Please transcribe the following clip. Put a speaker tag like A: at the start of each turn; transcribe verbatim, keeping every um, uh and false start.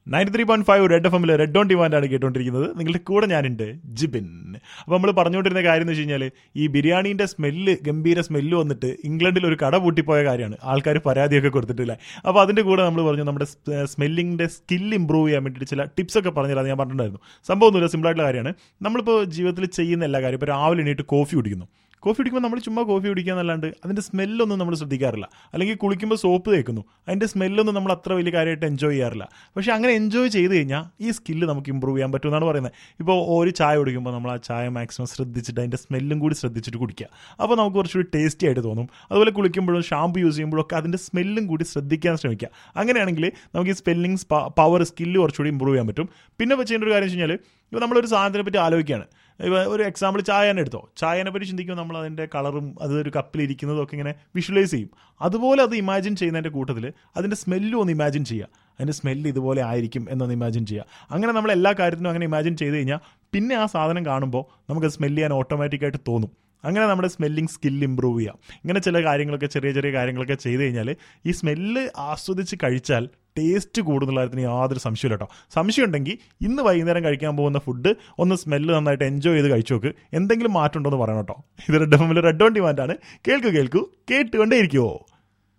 A: Ninety three point five red F എമ്മിൽ red on ഡിമാൻഡാണ് കേട്ടുകൊണ്ടിരിക്കുന്നത്. നിങ്ങളുടെ കൂടെ ഞാനുണ്ട്, ജിബിൻ. അപ്പോൾ നമ്മൾ പറഞ്ഞുകൊണ്ടിരുന്ന കാര്യം എന്ന് വെച്ച് കഴിഞ്ഞാൽ ഈ ബിരിയാണീൻ്റെ സ്മെല്ല്, ഗംഭീര സ്മെല്ല് വന്നിട്ട് ഇംഗ്ലണ്ടിൽ ഒരു കട പൂട്ടിപ്പോയ കാര്യമാണ്. ആൾക്കാർ പരാതിയൊക്കെ കൊടുത്തിട്ടില്ല. അപ്പോൾ അതിൻ്റെ കൂടെ നമ്മൾ പറഞ്ഞു നമ്മുടെ സ്മെല്ലിങ്ങിൻ്റെ സ്കിൽ ഇമ്പ്രൂവ് ചെയ്യാൻ വേണ്ടിയിട്ട് ചില ടിപ്സൊക്കെ പറഞ്ഞില്ല. അത് ഞാൻ പറഞ്ഞിട്ടുണ്ടായിരുന്നു. സംഭവമൊന്നുമില്ല, സിമ്പിളായിട്ടുള്ള കാര്യമാണ്. നമ്മളിപ്പോൾ ജീവിതത്തിൽ ചെയ്യുന്ന എല്ലാ കാര്യം, ഇപ്പോൾ രാവിലെ എണീറ്റ് കോഫി കുടിക്കുന്നു. കോഫി കുടിക്കുമ്പോൾ നമ്മൾ ചുമ്മാ കോഫി കുടിക്കുക എന്നല്ലാണ്ട് അതിൻ്റെ സ്മെല്ലൊന്നും നമ്മൾ ശ്രദ്ധിക്കാറില്ല. അല്ലെങ്കിൽ കുളിക്കുമ്പോൾ സോപ്പ് തേക്കുന്നു, അതിൻ്റെ സ്മെല്ലൊന്നും നമ്മൾ അത്ര വലിയ കാര്യമായിട്ട് എൻജോയ് ചെയ്യാറില്ല. പക്ഷേ അങ്ങനെ എൻജോയ് ചെയ്ത് കഴിഞ്ഞാൽ ഈ സ്കില്ല് നമുക്ക് ഇമ്പ്രൂവ് ചെയ്യാൻ പറ്റുമെന്നാണ് പറയുന്നത്. ഇപ്പോൾ ഒരു ചായ കുടിക്കുമ്പോൾ നമ്മൾ ആ ചായ മാക്സിമം ശ്രദ്ധിച്ചിട്ട് അതിൻ്റെ സ്മെല്ലും കൂടി ശ്രദ്ധിച്ചിട്ട് കുടിക്കുക. അപ്പോൾ നമുക്ക് കുറച്ചുകൂടി ടേസ്റ്റി ആയിട്ട് തോന്നും. അതുപോലെ കുളിക്കുമ്പോഴും ഷാമ്പു യൂസ് ചെയ്യുമ്പോഴും ഒക്കെ അതിൻ്റെ സ്മെല്ലും കൂടി ശ്രദ്ധിക്കാൻ ശ്രമിക്കുക. അങ്ങനെയാണെങ്കിൽ നമുക്ക് ഈ സ്പെല്ലിങ്സ് പവർ സ്കില്ല് കുറച്ചുകൂടി ഇമ്പ്രൂവ് ചെയ്യാൻ പറ്റും. പിന്നെ ചെയ്യേണ്ട ഒരു കാര്യം വെച്ച് കഴിഞ്ഞാൽ, ഇപ്പോൾ നമ്മളൊരു സാധനത്തിനെ പറ്റി ആലോചിക്കുകയാണ്. ഇപ്പോൾ ഒരു എക്സാമ്പിൾ ചായ തന്നെ എടുത്തോ. ചായനെ പറ്റി ചിന്തിക്കുമ്പോൾ നമ്മൾ അതിൻ്റെ കളറും അതൊരു കപ്പിലിരിക്കുന്നതും ഒക്കെ ഇങ്ങനെ വിഷ്വലൈസ് ചെയ്യും. അതുപോലെ അത് ഇമാജിൻ ചെയ്യുന്നതിൻ്റെ കൂട്ടത്തിൽ അതിൻ്റെ സ്മെല്ലും ഒന്ന് ഇമാജിൻ ചെയ്യുക. അതിൻ്റെ സ്മെല്ല് ഇതുപോലെ ആയിരിക്കും എന്നൊന്ന് ഇമാജിൻ ചെയ്യുക. അങ്ങനെ നമ്മൾ എല്ലാ കാര്യത്തിനും അങ്ങനെ ഇമാജിൻ ചെയ്ത് കഴിഞ്ഞാൽ പിന്നെ ആ സാധനം കാണുമ്പോൾ നമുക്ക് സ്മെല്ല് ചെയ്യാൻ ഓട്ടോമാറ്റിക്കായിട്ട് തോന്നും. അങ്ങനെ നമ്മുടെ സ്മെല്ലിങ് സ്കില്ല് ഇമ്പ്രൂവ് ചെയ്യാം. ഇങ്ങനെ ചില കാര്യങ്ങളൊക്കെ, ചെറിയ ചെറിയ കാര്യങ്ങളൊക്കെ ചെയ്ത് കഴിഞ്ഞാൽ ഈ സ്മെല്ല് ആസ്വദിച്ച് കഴിച്ചാൽ ടേസ്റ്റ് കൂടുന്നുള്ള കാര്യത്തിന് യാതൊരു സംശയമില്ല കേട്ടോ. സംശയം ഉണ്ടെങ്കിൽ ഇന്ന് വൈകുന്നേരം കഴിക്കാൻ പോകുന്ന ഫുഡ് ഒന്ന് സ്മെല്ല് നന്നായിട്ട് എൻജോയ് ചെയ്ത് കഴിച്ചു നോക്ക്. എന്തെങ്കിലും മാറ്റം ഉണ്ടോ എന്ന് പറയണം കേട്ടോ. ഇത് റെഡ് എഫ് എമ്മിൽ റെഡ് ഓൺ ഡിമാൻഡാണ്. കേൾക്കൂ കേൾക്കൂ കേട്ടുകൊണ്ടേ ഇരിക്കുമോ.